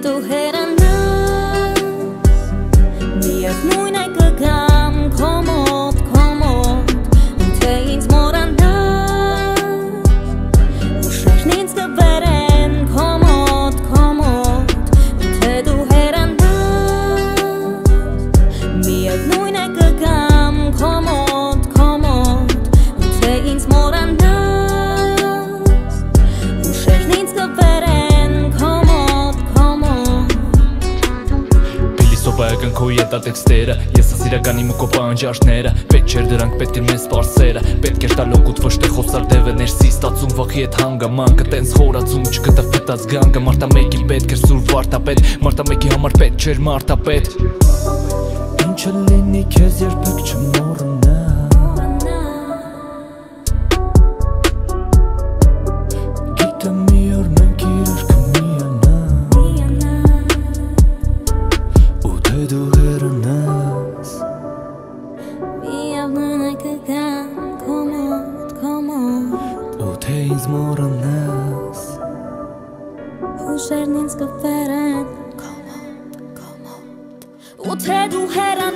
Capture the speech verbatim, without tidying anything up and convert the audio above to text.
դու հեռանաս, միևնույն է կգամ քո մոտ, քո մոտ, ու թե ինձ մոռանաս, ուշերն ինձ կբերեն քո մոտ, քո մոտ, ու թե դու հեռանաս, միևնույն է կգամ քո մոտ, քո մոտ, ու թե ինձ մոռանաս, ուշերն ինձ կբերեն քո մոտ, քո մոտ։ Սովայական քո ետատեքստերը, ես ես իրական իմ ու քո պահանջարկները, պետք չէր դրանք, պետք էր մեզ պարսերը, պետք էր տալ օգուտ ոչ թե խոսալ դևը ներսի, ստացում վախի հետ հանգամանքը, տենց խորացում չգտավ փտած գանգը, մարդա մեկի պետք էր սուր վարդապետ, մարդա մեկի համար պետք չէր մարդապետ։ Ինչը լինի քեզ երբեք չմոռանա, գիտեմ մի օր մենք իրար դու հեռանաս, միևնույն է կգամ քո մոտ, քո մոտ, ու թե ինձ մոռանաս, ուշերն ինձ կբերեն քո մոտ, քո մոտ, ու թե դու հեռանաս